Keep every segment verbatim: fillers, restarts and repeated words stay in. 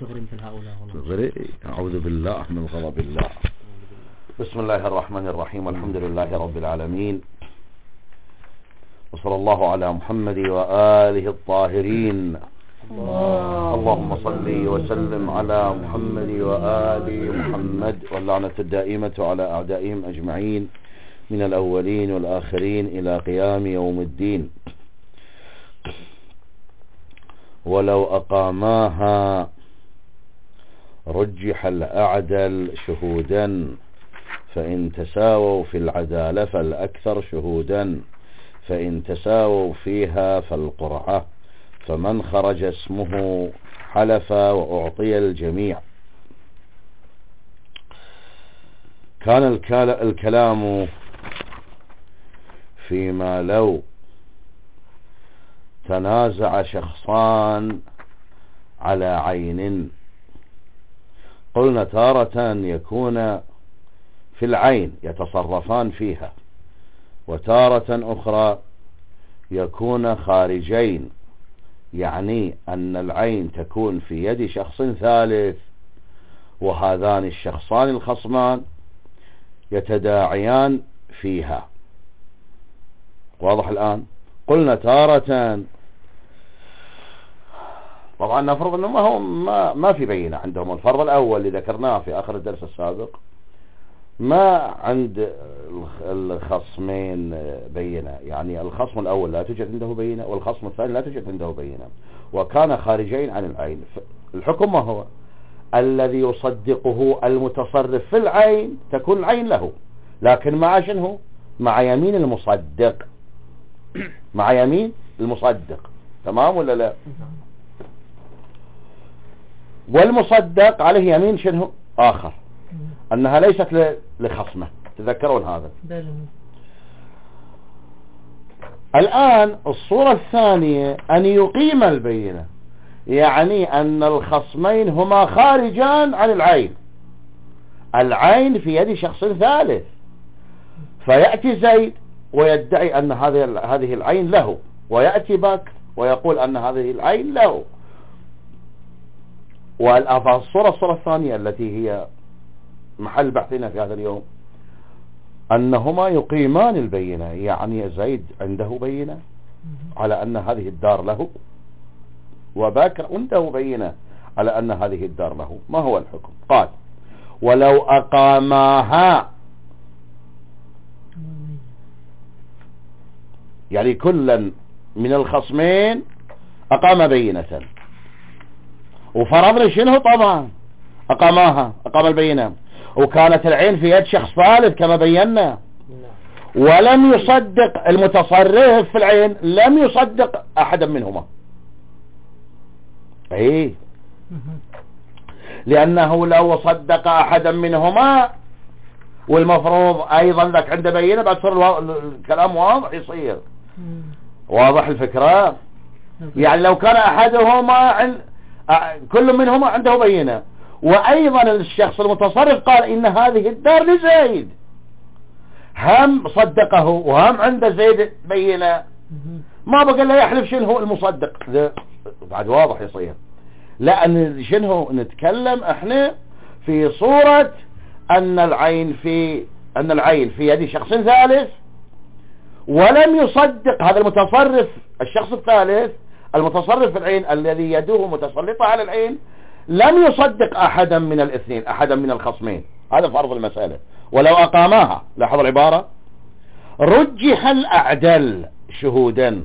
تغري مثل هؤلاء. تغري، أعوذ بالله من غضب الله. بسم الله الرحمن الرحيم، والحمد لله رب العالمين، وصلى الله على محمد وآله الطاهرين. الله. اللهم صل وسلم على محمد وآل محمد، واللعنة الدائمة على أعدائهم أجمعين من الأولين والآخرين إلى قيام يوم الدين. ولو أقاماها رجح الأعدل شهودا، فإن تساووا في العدالة فالأكثر شهودا، فإن تساووا فيها فالقرعة، فمن خرج اسمه حلف وأعطي الجميع. كان الكلام فيما لو تنازع شخصان على عين، قلنا تارة يكون في العين يتصرفان فيها، وتارة أخرى يكون خارجين، يعني أن العين تكون في يد شخص ثالث، وهذان الشخصان الخصمان يتداعيان فيها. واضح الآن؟ قلنا تارة، طبعا نفرض أنه ما, هو ما, ما في بينة عندهم. الفرض الأول اللي ذكرناه في آخر الدرس السابق، ما عند الخصمين بينة، يعني الخصم الأول لا توجد عنده بينة، والخصم الثاني لا توجد عنده بينة، وكان خارجين عن العين. الحكم ما هو؟ الذي يصدقه المتصرف في العين تكون العين له، لكن مع شنو؟ مع يمين المصدق، مع يمين المصدق. تمام ولا لا؟ والمصدق عليه يمين شنو آخر، أنها ليست لخصمه. تذكرون هذا. الآن الصورة الثانية أن يقيم البينة، يعني أن الخصمين هما خارجان عن العين، العين في يد شخص ثالث، فيأتي زيد ويدعي أن هذه هذه العين له، ويأتي بكر ويقول أن هذه العين له. والصورة الصورة الثانية التي هي محل بحثنا في هذا اليوم، أنهما يقيمان البينة، يعني زيد عنده بينة على أن هذه الدار له، وبكر عنده بينة على أن هذه الدار له. ما هو الحكم؟ قال ولو أقاماها، يعني كلا من الخصمين أقام بينة، وفرضنا شنو؟ طبعا أقاماها، أقام البينة، وكانت العين في يد شخص ثالث كما بينا، ولم يصدق المتصرف في العين، لم يصدق أحدا منهما. ايه، لأنه لو صدق أحدا منهما، والمفروض أيضا ذاك عنده بينة، بعد صار الكلام واضح يصير. واضح الفكرة؟ يعني لو كان أحدهما عن كل منهما عنده بينة، وأيضا الشخص المتصرف قال إن هذه الدار لزيد، هم صدقه وهم عنده زيد بينة، ما بقى له يحلف شنو هو المصدق. بعد واضح يصير. لأن شنو نتكلم احنا في صورة أن العين في أن العين في يد شخص ثالث، ولم يصدق هذا المتصرف الشخص الثالث المتصرف في العين الذي يده متسلطة على العين، لم يصدق أحدا من الاثنين، أحدا من الخصمين. هذا فرض المسألة. ولو أقاماها، لاحظ العبارة، رجح الأعدل شهودا،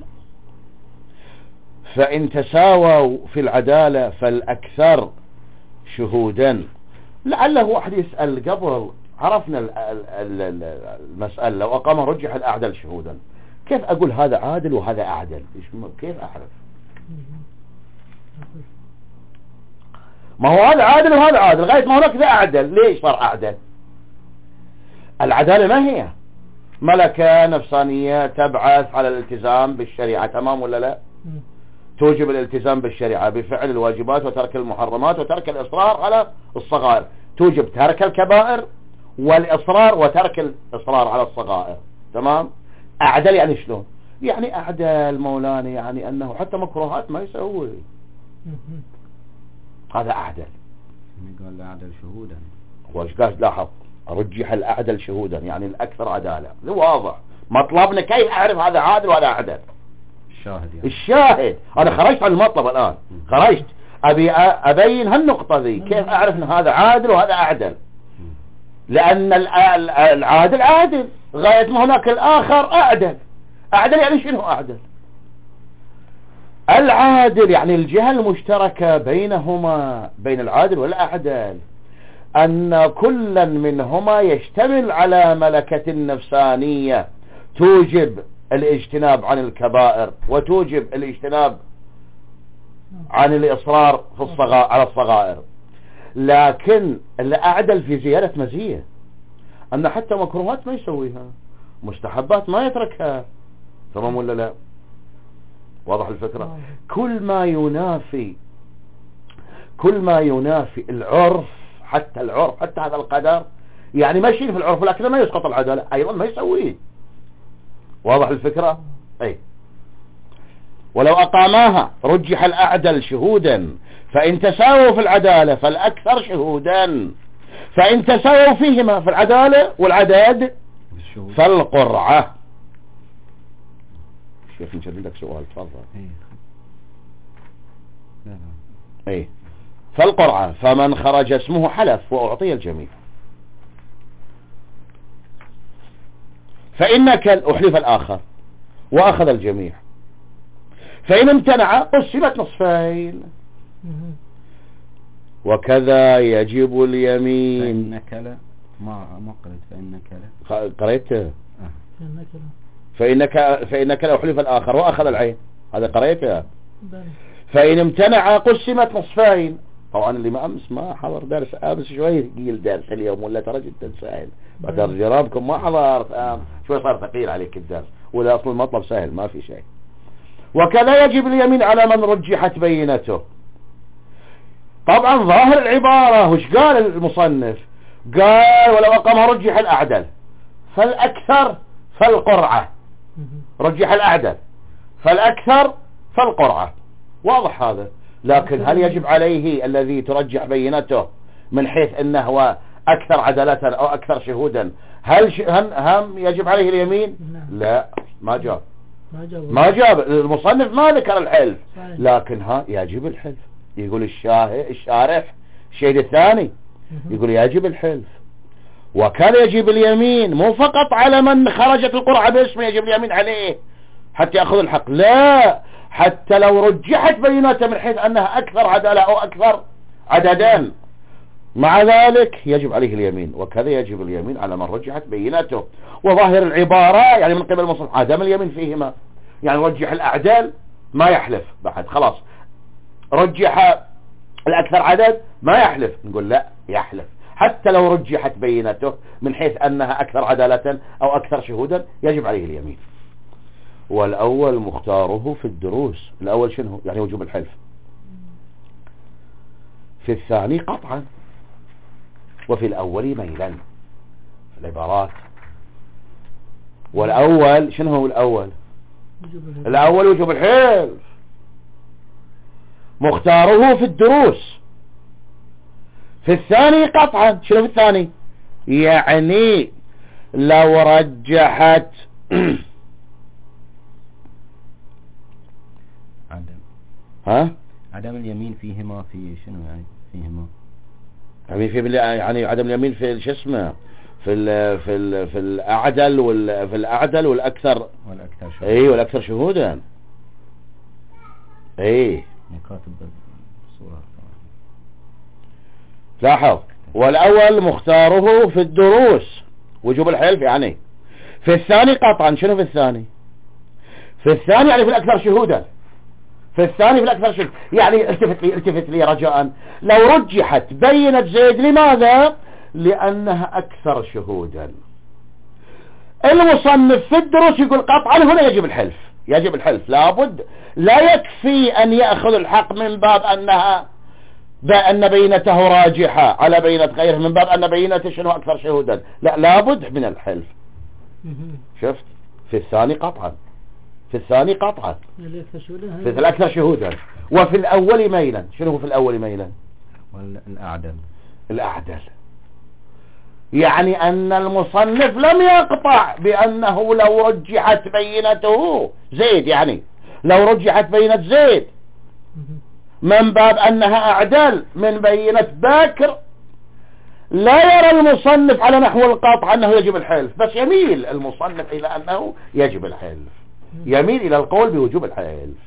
فإن تساووا في العدالة فالأكثر شهودا. لعله واحد يسأل قبل، عرفنا المسألة، لو أقام رجح الأعدل شهودا، كيف أقول هذا عادل وهذا أعدل؟ كيف أعرف؟ ما هو هذا عادل وهذا عادل، لغاية ما هناك ذا أعدل. ليش صار أعدل؟ العدالة ما هي؟ ملكة نفسانية تبعث على الالتزام بالشريعة، تمام ولا لا؟ توجب الالتزام بالشريعة بفعل الواجبات وترك المحرمات وترك الإصرار على الصغائر، توجب ترك الكبائر والإصرار وترك الإصرار على الصغائر. تمام؟ أعدل يعني شلون؟ يعني أعدل مولانا يعني أنه حتى مكروهات ما يسوي. هذا أعدل. قال أعدل شهودا. وش قال؟ لاحظ رجح الأعدل شهودا يعني الأكثر عدالة. واضح مطلبنا كيف أعرف هذا عادل وهذا أعدل؟ الشاهد يعني. الشاهد. أنا خرجت عن المطلب الآن، خرجت أبي أبين هالنقطة ذي، كيف أعرف أن هذا عادل وهذا أعدل؟ لأن العادل عادل غاية ما هناك الآخر أعدل. أعدل يعني شنو أعدل؟ العادل يعني الجهة المشتركة بينهما، بين العادل والأعدل، أن كلا منهما يشتمل على ملكة نفسانية توجب الاجتناب عن الكبائر وتوجب الاجتناب عن الإصرار في الصغائر على الصغائر. لكن الأعدل في زيادة مزية، أن حتى مكروهات ما يسويها، مستحبات ما يتركها. تمام ولا لا؟ واضح الفكرة؟ كل ما ينافي كل ما ينافي العرف، حتى العرف، حتى هذا القدر يعني ماشي في العرف لكن ما يسقط العدالة أيضا ما يسويه. واضح الفكرة؟ أي ولو أقاماها رجح الأعدل شهودا، فإن تساووا في العدالة فالأكثر شهودا، فإن تساووا فيهما في العدالة والعداد فالقرعة. شوف نجد لك سؤال تفضل. اي فالقرعة فمن خرج اسمه حلف وأعطي الجميع، فإنك أحلف الآخر وأخذ الجميع، فإن امتنع قسمت نصفين، وكذا يجب اليمين. فإنك لا ما ما قريت فإنك لا قريته آه. فإنك فإنك لو حلف الآخر وأخذ العين، هذا قريته. فإن امتنع قسمت نصفين. طبعا اللي ما أمس ما حضر درس أمس شوي ثقيل درس اليوم ولا ترى جدا سهل، بعد جرابكم ما حضرت أمس شوي صار ثقيل عليك الدرس، ولا أصل المطلب سهل ما في شيء. وكذا يجب اليمين على من رجحت بينته. طبعا ظاهر العبارة وش قال المصنف؟ قال ولو أقام رجح الأعدل فالأكثر فالقرعة، رجح الأعدل فالأكثر فالقرعة. واضح هذا. لكن هل يجب عليه الذي ترجح بينته من حيث أنه هو أكثر عدالة أو أكثر شهودا هل ش... هم... هم يجب عليه اليمين؟ لا ما جاب ما جاب المصنف ما ذكر الحلف، لكن ها يجب الحلف. يقول الشاهد الشارح الشيء الثاني يقول يجب الحلف. وكان يجب اليمين مو فقط على من خرجت القرعة باسمه يجب اليمين عليه حتى يأخذ الحق، لا حتى لو رجحت بيناته من حيث أنها أكثر عدالة أو أكثر عددان مع ذلك يجب عليه اليمين. وكذا يجب اليمين على من رجحت بيناته. وظاهر العبارة يعني من قبل المصنف عدم اليمين فيهما، يعني رجح الأعدال ما يحلف بعد خلاص، رجح الأكثر عدد ما يحلف، نقول لا يحلف حتى لو رجحت بينته من حيث أنها أكثر عدالة أو أكثر شهودا يجب عليه اليمين. والأول مختاره في الدروس. الأول شنو؟ يعني وجوب الحلف. في الثاني قطعا، وفي الأول ميلا في العبارات. والأول شنو هو الأول؟ الأول وجوب الحلف مختاره في الدروس. في الثاني قطعا شنو في الثاني؟ يعني لو رجحت عدم ها عدم اليمين فيهما في شنو يعني فيهما يعني في يعني عدم اليمين في شو اسمه في ال في ال في الأعدل وال في الأعدل والأكثر والأكثر شهودا. اي والأكثر شهودا. اي مكاتب الصورة. لاحظ والأول مختاره في الدروس وجوب الحلف يعني. في الثاني قطعا شنو في الثاني؟ في الثاني يعني في الأكثر شهودا. في الثاني في الأكثر شهودا يعني التفت لي التفت لي رجاء. لو رجحت بينت زيد لماذا؟ لأنها أكثر شهودا. المصنف في الدروس يقول قطعا هنا يجب الحلف، يجب الحلف لابد، لا يكفي أن يأخذ الحق من باب أنها بأن بينته راجحة على بينة غيره من باب أن بينته شنو أكثر شهودا، لا لابد من الحلف. شفت؟ في الثاني قطعا في الثاني قطعا في الأكثر شهودا. وفي الأول ميلا. شنو هو في الأول ميلا؟ والأعدل الأعدل. يعني أن المصنف لم يقطع بأنه لو رجحت بينته زيد، يعني لو رجحت بينة زيد من باب أنها أعدل من بينة باكر، لا يرى المصنف على نحو القطع أنه يجب الحلف، بس يميل المصنف إلى أنه يجب الحلف، يميل إلى القول بوجوب الحلف.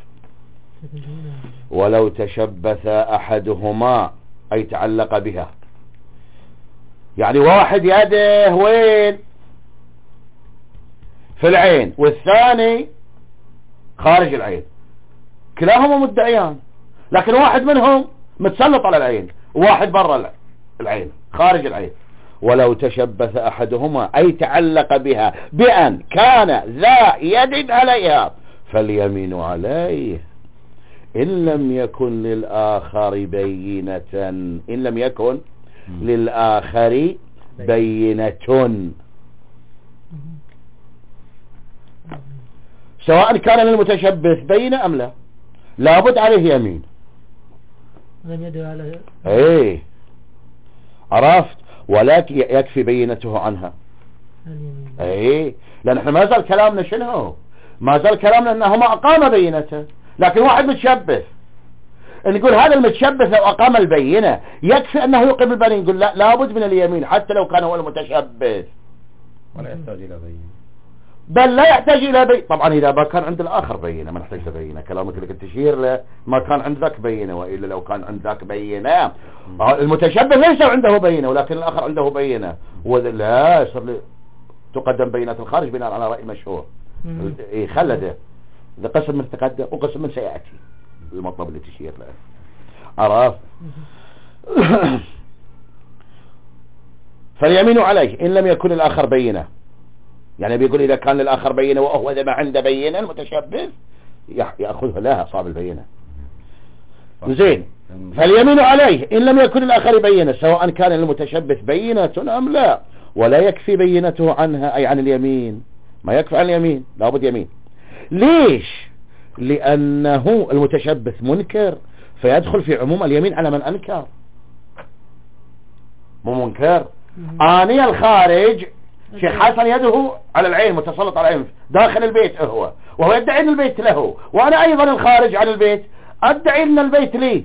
ولو تشبث أحدهما أي تعلق بها، يعني واحد يده وين في العين والثاني خارج العين، كلاهما مدعيان، لكن واحد منهم متسلط على العين وواحد برا العين خارج العين. ولو تشبث أحدهما أي تعلق بها بأن كان ذا يد عليها فاليمين عليه إن لم يكن للآخر بينة، إن لم يكن للآخر بينة، سواء كان للمتشبث بينة أم لا، لابد عليه يمين. لم يدل على ايه عرفت، ولكن يكفي بينته عنها. ايه لان احنا ما زال كلامنا شنو، ما زال كلامنا انه ما اقام بينته، لكن واحد متشبث نقول هذا المتشبث لو اقام البينة يكفي انه يقيم البينة، نقول لا لابد من اليمين حتى لو كان هو المتشبث، ولا يحتاج الى بينة، بل لا يحتاج الى بينة. طبعا اذا ما كان عند الاخر بينة ما نحتاج لبينة، كلامك اللي كنت تشير له ما كان عند ذاك بينة، والا لو كان عند ذاك بينة المتشبث ليس عنده بينة ولكن الاخر عنده بينة، ولا يصير له تقدم بينات الخارج بناء على رأي مشهور. ايه خلده ذا قسم من تقدم وقسم من سيأتي المطلب اللي تشير له، عرف. فاليمين عليه إن لم يكن الآخر بينة، يعني بيقول إذا كان للآخر بينة وهو إذا ما عنده بينة المتشبث يأخذها لها صاب البينة. زين، فاليمين عليه إن لم يكن الآخر بينة سواء كان المتشبث بينة أم لا، ولا يكفي بينته عنها أي عن اليمين، ما يكفي عن اليمين لابد يمين. ليش؟ لأنه المتشبث منكر فيدخل في عموم اليمين على من أنكر، مو منكر. آني الخارج شيخ حسن يده على العين متسلط على العين داخل البيت هو، وهو يدعي ان البيت له، وانا ايضا الخارج عن البيت ادعي ان البيت لي.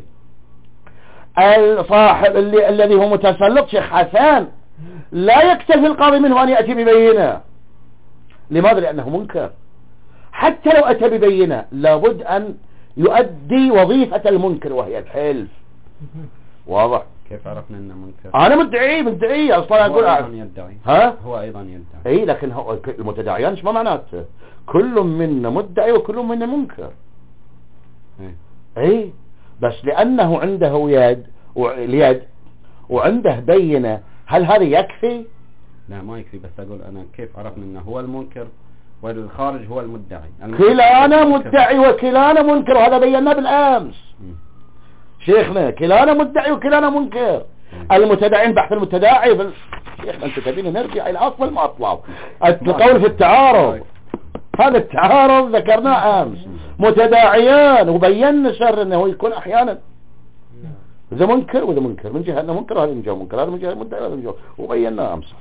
الصاحب اللي الذي هو متسلط شيخ حسن لا يكتفي القاضي منه ان يأتي ببينة. لماذا؟ لانه منكر. حتى لو اتى ببينة لابد ان يؤدي وظيفة المنكر وهي الحلف. واضح؟ كيف عرفنا انه منكر؟ انا مدعي مدعي اصلا اقول هو ايضا يدعي، ها هو ايضا يدعي. اي لكن هو المتداعيان ايش ما معناته؟ كل منا مدعي وكل منا منكر. اي اي بس لانه عنده يد واليد وعنده بينة، هل هذا يكفي؟ لا ما يكفي، بس اقول انا كيف عرفنا انه هو المنكر والخارج هو المدعي؟ كلانا مدعي وكلانا منكر، وهذا بيناه بالامس. م. شيخنا كلانا مدعي وكلانا منكر. المتداعين بحث المتداعي بال... شيخنا انت تبين نرجع الى اصل المطلب، القول في التعارض، هذا التعارض ذكرناه امس. متداعيان وبينا شر انه يكون احيانا ذا منكر وذا منكر، من جهه انه منكر هذا من جهه منكر، هذا من جهه مدعي هذا من جهه، وبينا امس.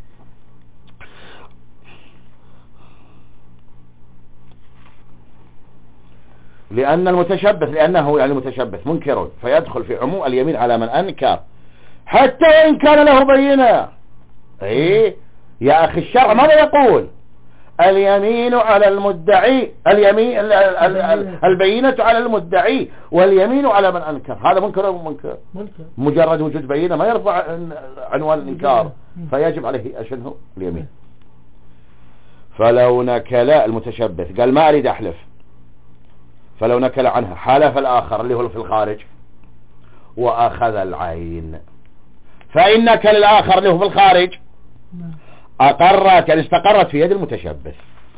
لأن المتشبث لأنه يعني متشبث منكر فيدخل في عموم اليمين على من أنكر حتى وإن كان له بينة. ايه يا أخي الشرع ماذا يقول؟ اليمين على المدعي، اليمين البينة على المدعي واليمين على من أنكر. هذا منكر أو منكر؟ مجرد وجود بينة ما يرفع عنوان الإنكار، فيجب عليه أشنه اليمين. فلو نكل المتشبث قال ما أريد أحلف، فلو نكل عنها حالف الآخر اللي هو في الخارج وأخذ العين، فإن نكل الآخر اللي هو في الخارج أقرت يعني استقرت في يد المتشبث.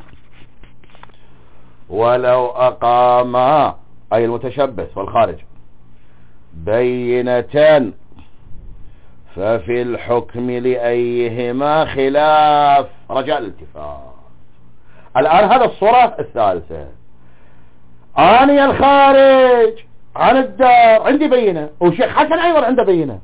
ولو أقام أي المتشبث والخارج بينة ففي الحكم لأيهما خلاف، رجاء الالتفات. الآن هذا الصورة الثالثة، آني الخارج على الدار عندي بينة، وشيخ حسن أيضا عنده بينة،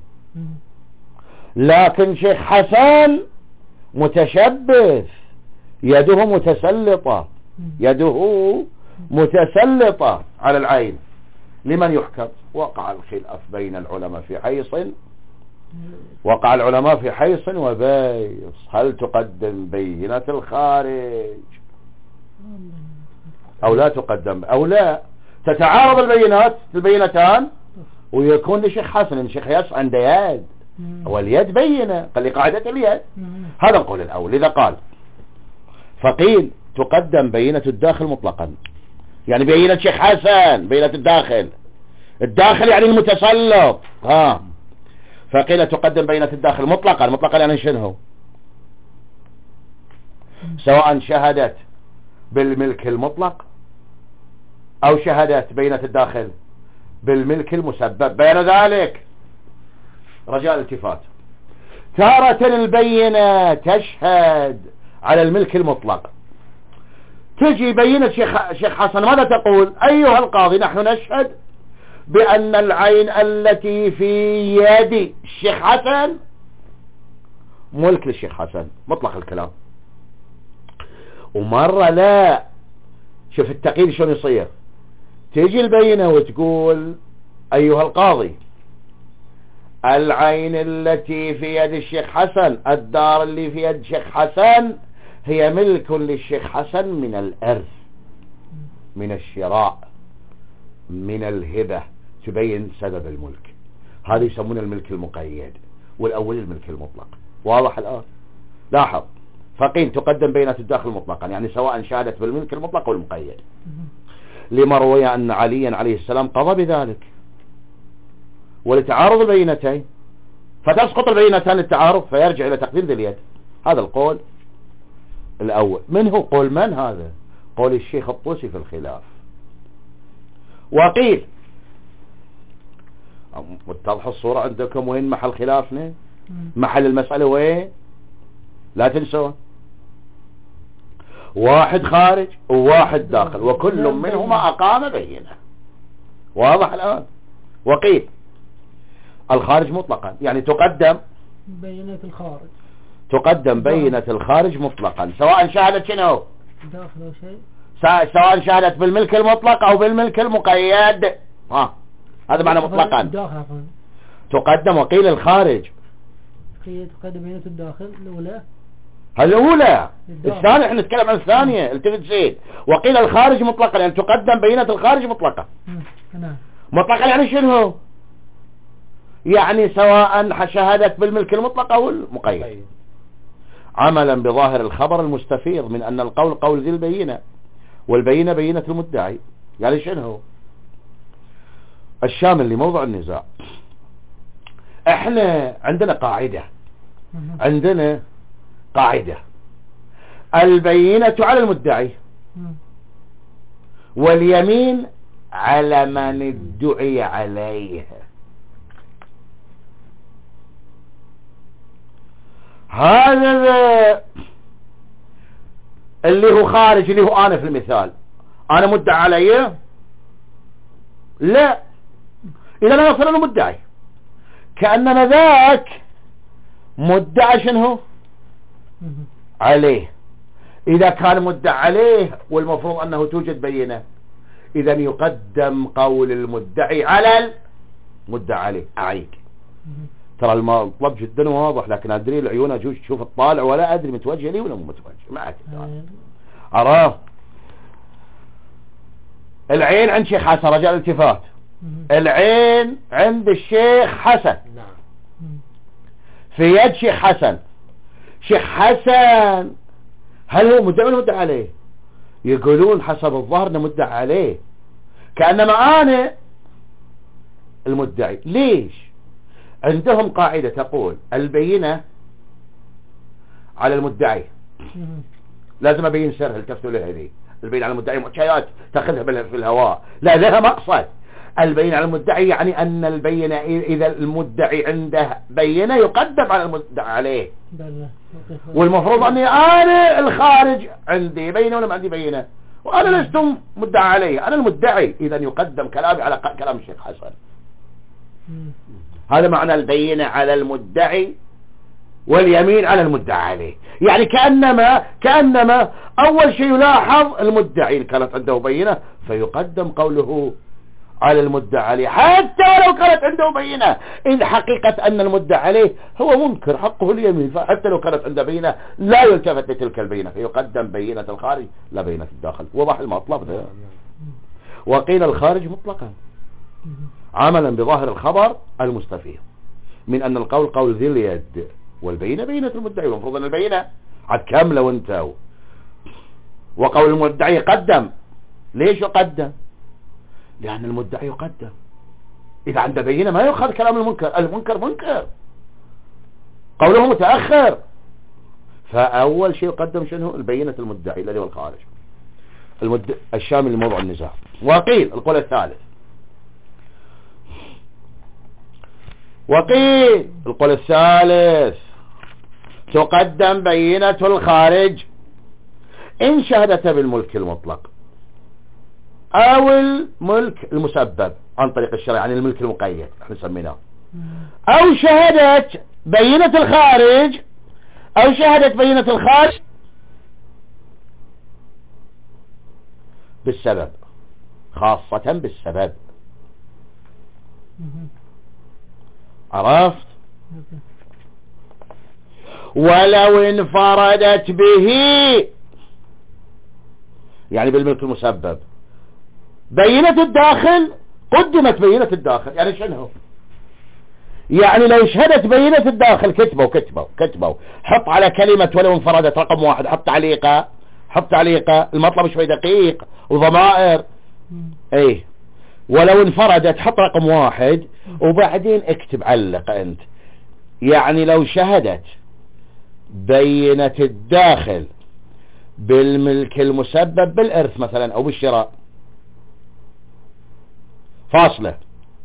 لكن شيخ حسن متشبث، يده متسلطة، يده متسلطة على العين. لمن يحكم؟ وقع الخلاف بين العلماء في حيص، وقع العلماء في حيص وبيص، هل تقدم بينة الخارج أو لا تقدم أو لا؟ تتعارض البينات البينتان ويكون لشيخ حسن الشيخ يس عنده يد، واليد بينة، قال لي قاعدة اليد. هذا القول الأول. إذا قال فقيل تقدم بينة الداخل مطلقا، يعني بينة شيخ حسن، بينة الداخل، الداخل يعني المتسلط، ها، فقيل تقدم بينة الداخل مطلقا. مطلقا يعني شنو؟ سواء شهدت بالملك المطلق أو شهدت بينة الداخل بالملك المسبب. بين ذلك رجاء الالتفات، تارة البينة تشهد على الملك المطلق، تجي بينة شيخ, شيخ حسن ماذا تقول؟ أيها القاضي نحن نشهد بأن العين التي في يد الشيخ حسن ملك للشيخ حسن، مطلق الكلام. ومرة لا، شوف التقييد شلون يصير، تيجي البينة وتقول أيها القاضي العين التي في يد الشيخ حسن، الدار اللي في يد الشيخ حسن هي ملك للشيخ حسن من الإرث، من الشراء، من الهبة، تبين سبب الملك. هذا يسمونه الملك المقيد، والأول الملك المطلق. واضح الآن؟ لاحظ، فقيل تقدم بينة الداخل مطلقا، يعني سواء شهدت بالملك المطلق والمقيد، لما روي أن عليا عليه السلام قضى بذلك، ولتعارض البينتين فتسقط البينتان للتعارض فيرجع إلى تقديم ذي اليد. هذا القول الأول. من هو قول من هذا؟ قول الشيخ الطوسي في الخلاف. وقيل وتضح الصورة عندكم وين محل خلافنا؟ محل المسألة وين؟ لا تنسوا، واحد خارج وواحد داخل، وكل منهما أقام بينة. واضح الآن؟ وقيل الخارج مطلقا، يعني تقدم بينة الخارج، تقدم بينة الخارج مطلقا، سواء شهدت شنو؟ داخل أو شيء، سواء شهدت بالملك المطلق أو بالملك المقيد. ها، هذا معنى مطلقا. تقدم. وقيل الخارج تقدم بينة الداخل الأولى، الأولى. الثانية احنا نتكلم عن الثانية، التفت زيد. وقيل الخارج مطلقا، يعني تقدم بينة الخارج مطلقا. مطلقا يعني شنو؟ يعني سواء شهدت بالملك المطلق أو المقيد، عملا بظاهر الخبر المستفيض من أن القول قول ذي البينة، والبينة بينة المدعي. يعني شنو؟ الشامل لموضع النزاع. احنا عندنا قاعدة، عندنا قاعدة، البينة على المدعي واليمين على من ادعي عليه. هذا اللي هو خارج، اللي هو أنا في المثال، أنا مدعي عليه؟ لا، إذا أنا أصلا مدعي، كأننا ذاك مدعي شنو عليه. إذا كان مدعي عليه والمفروض أنه توجد بينة، إذا يقدم قول المدعي على المدعي عليه. أعيد، ترى المطلب جدا واضح، لكن أدري العيون أجوش تشوف الطالع ولا أدري متوجه لي ولا مو متوجه. ما أدري. عرف العين عند شيخ حسن، رجاء الالتفات، العين عند الشيخ حسن في يد شيخ حسن. شيخ حسن هل هو مدعي ولا مدعي عليه؟ يقولون حسب الظاهر انه مدعي عليه، كأنما أنا المدعي. ليش؟ عندهم قاعدة تقول البينة على المدعي، لازم أبين سرها، التفتوا لها ذي. البينة على المدعي معشيات تأخذها في الهواء، لا لها مقصد. البينة على المدعي يعني أن البينة إذا المدعي عنده بينة يقدم على المدعي عليه، والمفروض أني أنا الخارج عندي بينة ولا ما عندي بينة، وأنا لست مدعى عليه، أنا المدعي، إذا يقدم كلامي على كلام الشيخ حسن. هذا معنى البينة على المدعي واليمين على المدعى عليه. يعني كأنما كأنما أول شيء يلاحظ المدعي إن كانت عنده بينة فيقدم قوله على المدعى عليه، حتى ولو كانت عنده بينة، إذ حقيقة أن المدعى عليه هو منكر حقه اليمين، فحتى لو كانت عنده بينة لا يلتفت لتلك البينة، فيقدم بينة الخارج لا بينة الداخل. وضح المطلب ده. وقيل الخارج مطلقا عملا بظاهر الخبر المستفيد من أن القول قول ذي اليد والبينة بينة المدعي، والمفروض أن البينة عاد كاملة وانت. وقول المدعي قدم، ليش يقدم؟ لأن المدعي يقدم، إذا عنده بينة ما يؤخذ كلام المنكر، المنكر منكر قوله متأخر، فأول شيء يقدم شنو؟ البينة المدعي الذي هو الخارج المد... الشامل لموضوع النزاع. وقيل القول الثالث، وقيل القول الثالث تقدم بينة الخارج إن شهدت بالملك المطلق أو الملك المسبب عن طريق الشرع، يعني الملك المقيد احنا سميناه، أو شهدت بينة الخارج أو شهدت بينة الخارج بالسبب، خاصة بالسبب. عرفت؟ ولو انفردت به، يعني بالملك المسبب، بينة الداخل قدمت بينة الداخل. يعني شنو؟ يعني لو شهدت بينة الداخل كتبوا كتبوا كتبوا حط على كلمة ولو انفردت رقم واحد، حط تعليقة حط تعليقة، المطلب شوي دقيق وضمائر. ايه ولو انفردت حط رقم واحد وبعدين اكتب علق انت. يعني لو شهدت بينة الداخل بالملك المسبب بالإرث مثلا أو بالشراء فاصلة،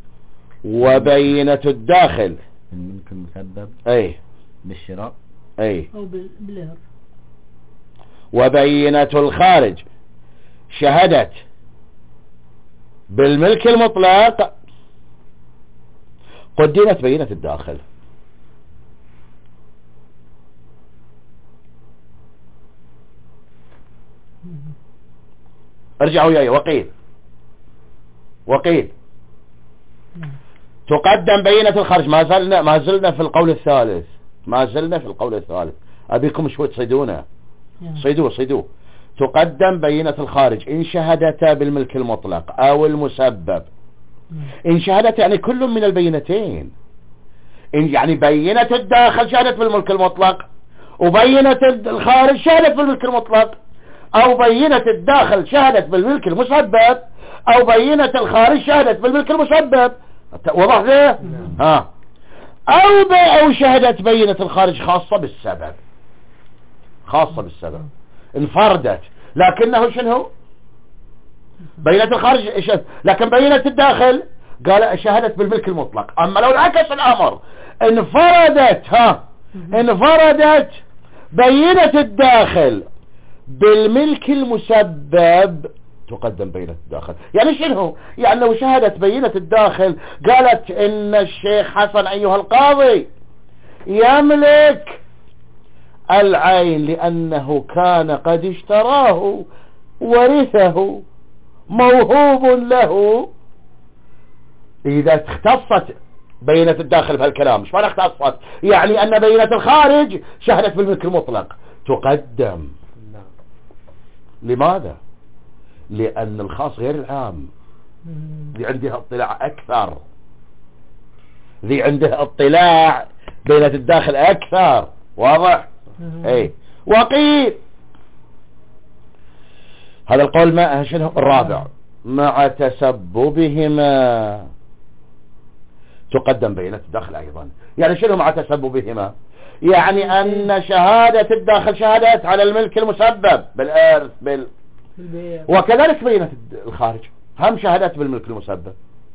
وبينة الداخل الملك المسبب اي بالشراء اي او بالإرث، وبينة الخارج شهدت بالملك المطلق قدمت بينة الداخل. ارجعوا وياي. وقيل وقيل تقدم بينة الخارج. ما زلنا ما زلنا في القول الثالث ما زلنا في القول الثالث أبيكم شوي تصيدونه صيدوه صيدوه. تقدم بينة الخارج إن شهدتا بالملك المطلق أو المسبب. إن شهدت يعني كل من البينتين، إن يعني بينة الداخل شهدت بالملك المطلق وبينة الخارج شهدت بالملك المطلق، أو بينة الداخل شهدت بالملك المسبب أو بينة الخارج شهدت بالملك المسبب. وضح ذا؟ ها. أو أو شهدت بينة الخارج خاصة بالسبب، خاصة بالسبب انفردت، لكنه شنو بينة الخارج شهد. لكن بينة الداخل قال شهدت بالملك المطلق. أما لو انعكس الأمر انفردت ها انفردت بينة الداخل بالملك المسبب تقدم بينة الداخل. يعني شنو؟ يعني لو شهدت بينة الداخل قالت إن الشيخ حسن أيها القاضي يملك العين لأنه كان قد اشتراه ورثه موهوب له. إذا اختصت بينة الداخل بهالكلام، مش معنى اختصت؟ يعني أن بينة الخارج شهدت بالملك المطلق تقدم. لماذا؟ لأن الخاص غير العام، ذي عندها اطلاع أكثر، ذي عندها اطلاع بينة الداخل أكثر. واضح؟ اي. وقيل هذا القول ما شنو الرابع مع تسببهما تقدم بينة الداخل أيضا. يعني شنو مع تسببهما؟ يعني أن شهادة الداخل شهادات على الملك المسبب بالإرث بال وكذلك بينة الخارج هم شهادات بالملك المسبب.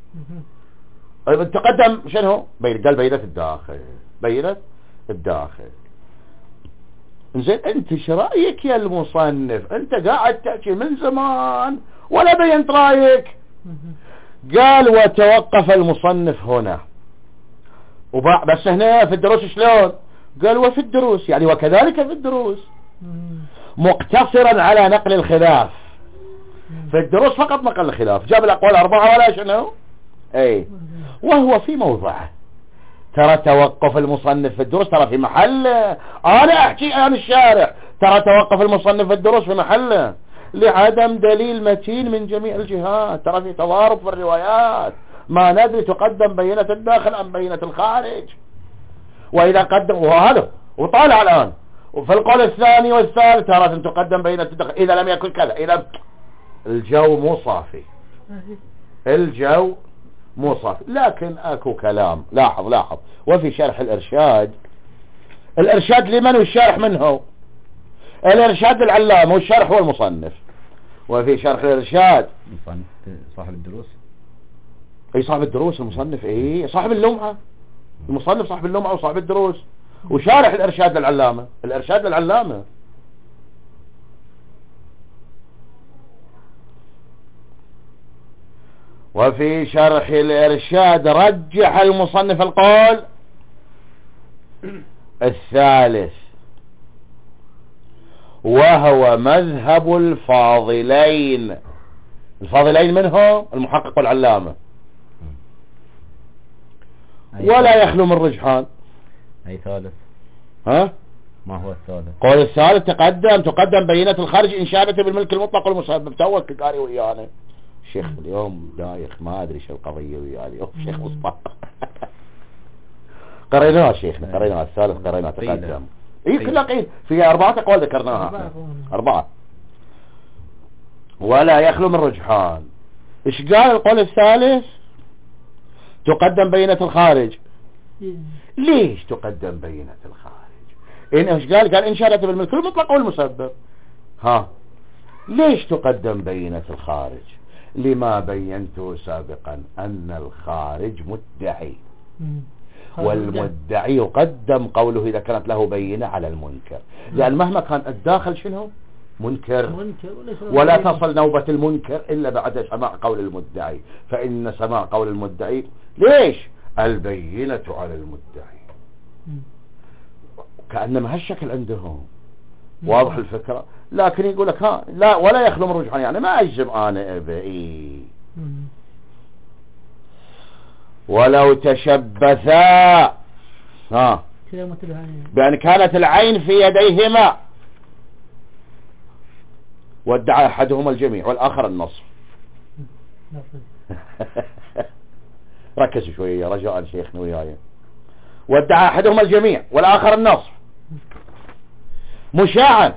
تقدم شنو؟ قال بينة الداخل، بينة الداخل. زين انت ايش رايك يا المصنف؟ انت قاعد تحكي من زمان ولا بينت رايك. قال وتوقف المصنف هنا وبع... بس هنا في الدروس شلون؟ قال وفي الدروس يعني وكذلك في الدروس مقتصرا على نقل الخلاف. في الدروس فقط نقل الخلاف، جاب الاقوال اربعة ولا شنو. اي وهو في موضعه. ترى توقف المصنف في الدروس ترى في محله. انا احكي عن الشارع، ترى توقف المصنف في الدروس في محله لعدم دليل متين من جميع الجهات. ترى في تضارب في الروايات، ما ندري تقدم بينة الداخل ام بينة الخارج. واذا قدم وهذا وطالع الان وفي القول الثاني والثالث ترى تقدم بينة الداخل اذا لم يكن كذا. اذا الجو مو صافي، الجو مو صافي. لكن اكو كلام، لاحظ لاحظ وفي شرح الارشاد. الارشاد لمن والشارح من هو؟ الارشاد للعلامة والشرح هو المصنف. وفي شرح الارشاد صاحب الدروس. اي صاحب الدروس المصنف، اي صاحب اللمعة المصنف صاحب اللمعة وصاحب الدروس. وشارح الارشاد للعلامة، الارشاد للعلامة. وفي شرح الارشاد رجح المصنف القول الثالث وهو مذهب الفاضلين. الفاضلين منهم المحقق والعلامة. ولا يخلو من رجحان. اي ثالث؟ ها ما هو الثالث؟ قول الثالث تقدم تقدم بينة الخارج ان شابته بالملك المطلق والمسبب. توك قاري ويانا شيخ اليوم دايخ، ما ادري شو القضية ويانا اليوم شيخ مصطفى. قريناه شيخنا، قريناه الثالث قريناه تقدم. اي كلها قيل في اربعة اقوال ذكرناها اربعة. ولا يخلو من رجحان. ايش قال القول الثالث؟ تقدم بينة الخارج. ليش تقدم بينة الخارج؟ إن ايش قال؟ قال ان شارت بالملك المطلق والمسبب. ها ليش تقدم بينة الخارج؟ لما بينته سابقا ان الخارج مدعي، والمدعي يقدم قوله اذا كانت له بينة على المنكر. لان مهما كان الداخل شنو؟ منكر، ولا تصل نوبة المنكر إلا بعد سماع قول المدعي. فإن سماع قول المدعي ليش؟ البينة على المدعي. كأنما هالشكل عندهم. واضح الفكرة؟ لكن يقول لك ها لا ولا يخلو من رجحان، يعني ما أجزم أنا أبئي. ولو تشبثا ها بأن كانت العين في يديهما وادعى احدهما الجميع والاخر النصف. ركزوا شوية رجاء شيخنا وياي. وادعى احدهما الجميع والاخر النصف مشاعا.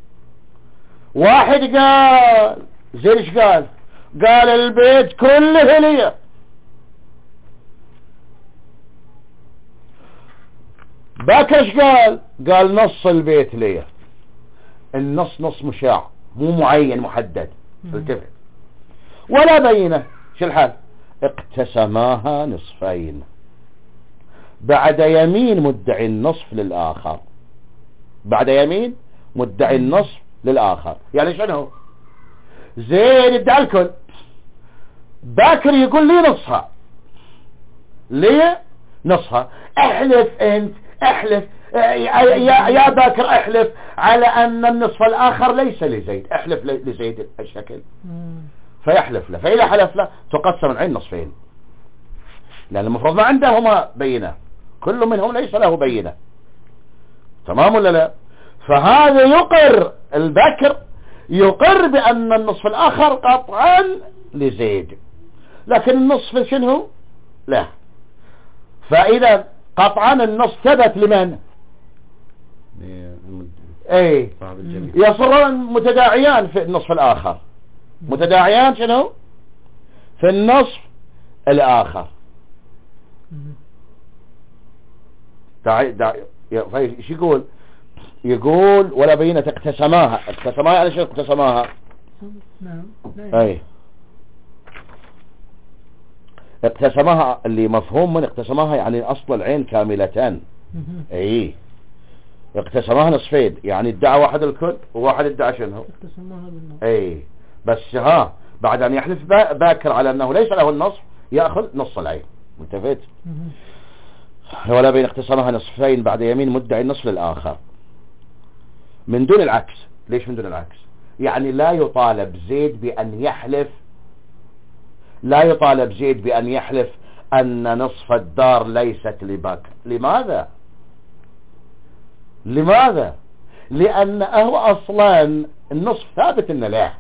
واحد قال زين ايش قال؟ قال البيت كله لي. باكر ايش قال؟ قال نص البيت لي. النص نص مشاع مو معين محدد. التفت. ولا بينه. شو الحال؟ اقتسماها نصفين بعد يمين مدعي النصف للآخر. بعد يمين مدعي النصف للآخر. يعني شنو؟ زين ادعى الكل. باكر يقول لي نصها، ليه نصها. احلف انت احلف يا يا باكر احلف على ان النصف الاخر ليس لزيد. احلف لزيد الشكل. فيحلف له. فاذا حلف له تقسم العين نصفين، لان المفروض ما عندهما بينة، كل منهم ليس له بينة. تمام ولا لا؟ فهذا يقر البكر يقر بان النصف الاخر قطعا لزيد، لكن النصف شنو لا. فاذا قطعا النصف ثبت لمن؟ اي يصران متداعيان في النصف الاخر. متداعيان شنو في النصف الاخر. داعي داعي ايش يقول؟ يقول ولا بينة اقتسماها. اقتسماها يعني شو اقتسماها؟ نعم اي اقتسماها اللي مفهوم من اقتسماها يعني اصل العين كاملة. اي اقتسموها نصفين، يعني ادعى واحد الكل وواحد ادعى شنو؟ اقتسموها بالنصف. اي بس ها بعد ان يحلف باكر على انه ليس له النصف يأخذ نص العين. انتفت؟ ولا بين اقتسمها نصفين بعد يمين مدعي النصف للآخر من دون العكس. ليش من دون العكس؟ يعني لا يطالب زيد بأن يحلف لا يطالب زيد بأن يحلف أن نصف الدار ليست لبكر. لماذا؟ لماذا؟ لأن هو أصلا النصف ثابت إنه له،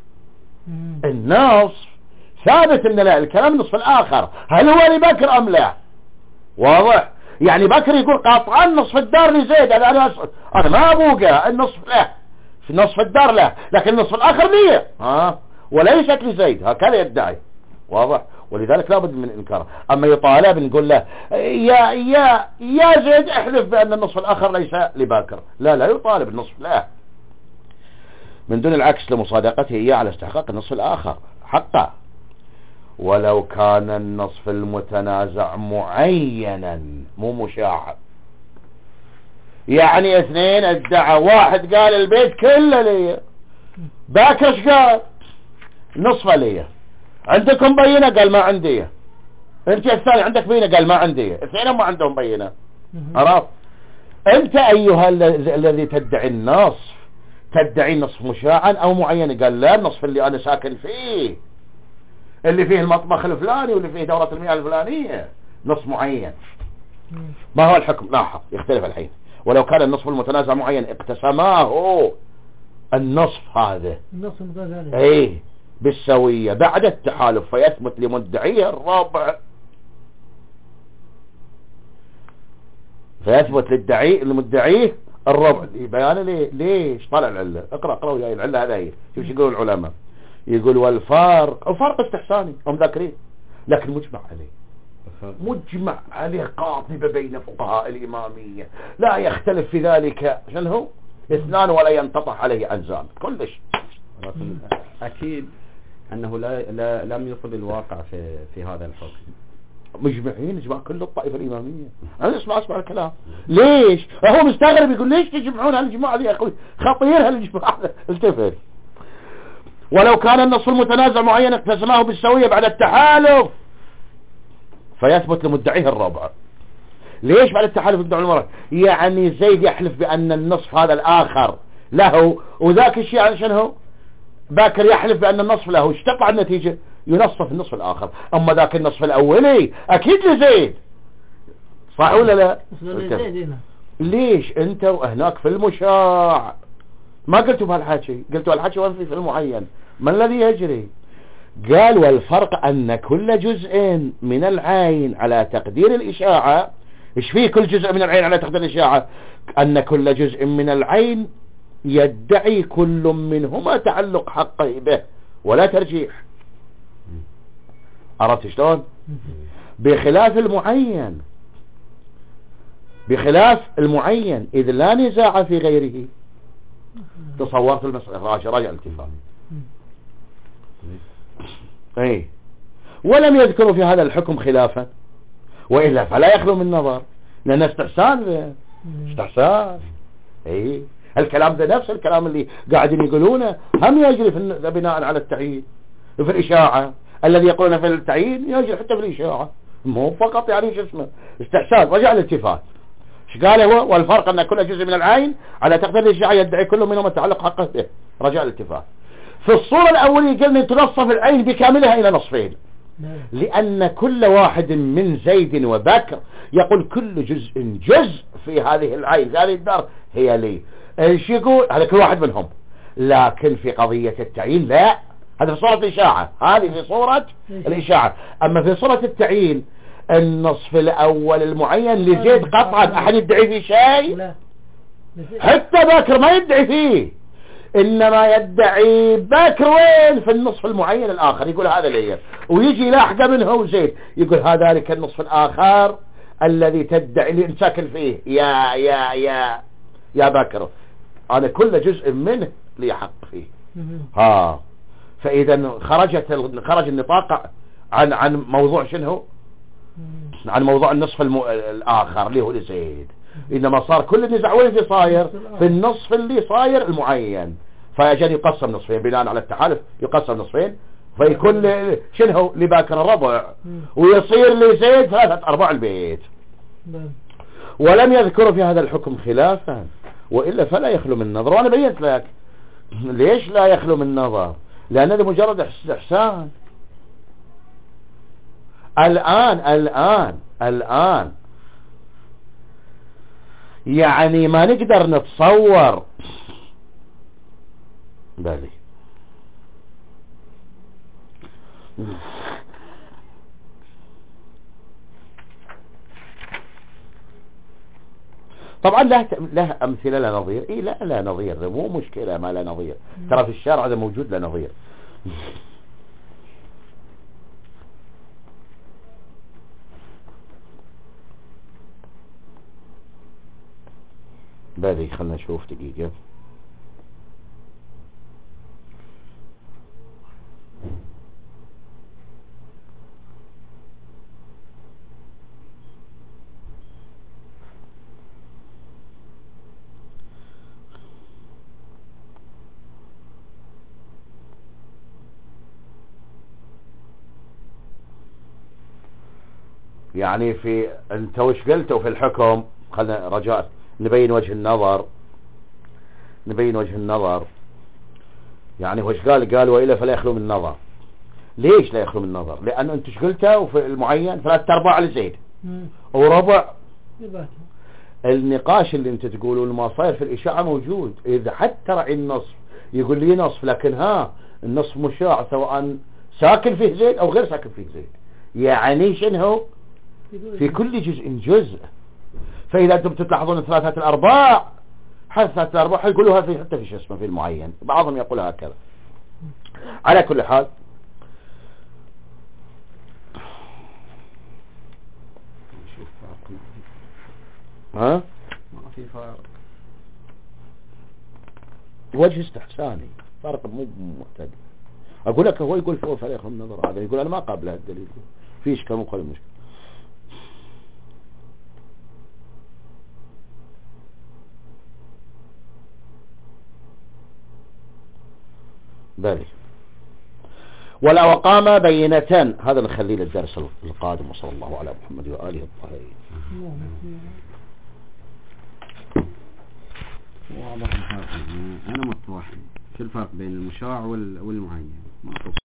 النصف ثابت إنه له، الكلام النصف الآخر هل هو لبكر أم لا؟ واضح؟ يعني بكر يقول قاطعا نصف الدار لزيد، أنا أنا ما أبوقه، النصف له في نصف الدار له، لكن النصف الآخر ليه ها وليست لزيد، هكذا يدعي. واضح؟ ولذلك لابد من إنكاره. أما يطالب نقول له يا يا يا زيد احلف بأن النصف الآخر ليس لباكر، لا لا يطالب النصف لا، من دون العكس لمصادقته إياه على استحقاق النصف الآخر حقا، ولو كان النصف المتنازع معينا مو مشاع. يعني اثنين ادعى، واحد قال البيت كله لي، باكر ايش قال؟ نصفه لي. عندكم بينة؟ قال ما عندي. انت الثاني عندك بينة؟ قال ما عندي. اثنين ما عندهم بينة. عرفت؟ انت ايها الذي تدعي النصف تدعي النصف مشاعا او معين؟ قال لا، النصف اللي انا ساكن فيه، اللي فيه المطبخ الفلاني واللي فيه دورة المياه الفلانية، نصف معين. ما هو الحكم؟ لاحظ يختلف الحين. ولو كان النصف المتنازع معين اقتسماه النصف هذا النصف المتنازع ايه بالسوية بعد التحالف، فيثبت لمدعيه الربع، فيثبت للدعي المدعيه الربع. بيانه ليه؟ ليش طالع العلة؟ اقرأ اقرأ وياي العلة هذا هي. شوف شو يقولون العلماء، يقول والفارق وفرق استحساني هم ذاكرين، لكن مجمع عليه مجمع عليه قاطبة بين فقهاء الإمامية، لا يختلف في ذلك شنو اثنان ولا ينتطح عليه أنزام كلش. أكيد أنه لا, لا لم يصل الواقع في في هذا الحكم. مجمعين اجماع كل الطائفة الإمامية. أنا اسمع اسمع الكلام. ليش هو مستغرب يقول ليش تجمعون هالجماعة ذي يا أخوي؟ خطير هالجماعة. التفت. ولو كان النص المتنازع معين اقتسماه بالسوية بعد التحالف، فيثبت لمدعيه الربع. ليش بعد التحالف يدعون المرة؟ يعني زيد يحلف بأن النصف هذا الآخر له، وذاك الشيء علشان هو باكر يحلف بأن النصف له، ايش تطلع النتيجة؟ ينصف النصف الآخر. أما ذاك النصف الأولي أكيد لزيد، صح ولا لا؟ ليش أنت هناك في المشاع ما قلتوا بهالحكي؟ قلتوا هالحكي وين في المعين؟ ما الذي يجري؟ قال والفرق أن كل جزء من العين على تقدير الإشاعة. إيش فيه كل جزء من العين على تقدير الإشاعة؟ أن كل جزء من العين يدعي كل منهما تعلق حقه به ولا ترجيح. عرفت شلون؟ بخلاف المعين بخلاف المعين إذ لا نزاع في غيره. تصورت المسألة؟ راجع راجع الاتفاق. اي ولم يذكروا في هذا الحكم خلافا، وإلا فلا يخلو من نظر، لأن استحسان استحسان اي الكلام ده نفس الكلام اللي قاعدين يقولونه هم يجري في بناء على التعيين في الإشاعة. الذي يقولون في التعيين يجري حتى في الإشاعة، مو فقط يعني شو اسمه استحسان. رجع الاتفاق. ايش قال هو؟ والفرق أن كل جزء من العين على تقدير الإشاعة يدعي كل منهم التعلق حقه به. رجع الاتفاق. في الصورة الأولية قلنا تنصف العين بكاملها إلى نصفين، لأن كل واحد من زيد وبكر يقول كل جزء جزء في هذه العين في هذه الدار هي لي. ايش يقول؟ هذا كل واحد منهم. لكن في قضية التعيين لا، هذا في صورة الإشاعة، هذه في صورة الإشاعة. أما في صورة التعيين النصف الأول المعين لزيد قطعا أحد يدعي فيه شيء؟ حتى بكر ما يدعي فيه، إنما يدعي بكر وين؟ في النصف المعين الآخر. يقول هذا ليه، ويجي لاحقه منه زيد يقول هذا ذلك النصف الآخر الذي تدعي اللي ساكن فيه يا يا يا يا بكر، أنا كل جزء منه لي حق فيه. ها فإذا خرجت خرج النطاق عن عن موضوع شنو؟ عن موضوع النصف الم... الآخر اللي هو لزيد. إنما صار كل النزاع وين اللي صاير في النصف اللي صاير المعين، فأجل يقسم نصفين بناء على التحالف، يقسم نصفين فيكون شنو هو لباكر الربع ويصير لزيد ثلاثة أرباع البيت. ولم يذكر في هذا الحكم خلافا وإلا فلا يخلو من نظر. وأنا بينت لك ليش لا يخلو من نظر، لأن هذا مجرد إحسان. الآن الآن الآن يعني ما نقدر نتصور بالي طبعا له له أمثلة لا نظير. إيه لا لا نظير، مو مشكلة ما لا نظير، ترى في الشارع هذا موجود لا نظير. بالي خلنا نشوف دقيقة. يعني في انت وش قلتوا في الحكم، خلنا رجاء نبين وجه النظر، نبين وجه النظر. يعني وش قال؟ قال وإلا فلا يخلو من نظر. ليش لا يخلو من نظر؟ لأنه انت وش قلتوا في المعين ثلاثة أرباع لزيد وربع. النقاش اللي انت تقولوا ما صاير في الإشاعة موجود. إذا حتى رعي النصف يقول لي نصف، لكن ها النصف مشاع سواء ساكن فيه زيد أو غير ساكن فيه زيد، يعني شنو في كل جزء جزء. فإذا أنتم تلاحظون ثلاثة الأرباع حتى ثلاثة الأرباع يقولوها في حتى في شو اسمه في المعين، بعضهم يقول هكذا. على كل حال ها ما في فرق، وجه استحساني فرق مو معتدل. أقول لك هو يقول فوق فريق من نظر، هذا يقول أنا ما قابل هالدليل، فيش كم وقال المشكلة. بالي ولا وقام بينة. هذا نخليه للدرس القادم، وصلى الله على محمد وآله الطاهرين. واضح الفرق. أنا متوحد شو الفرق بين المشاع والمعين؟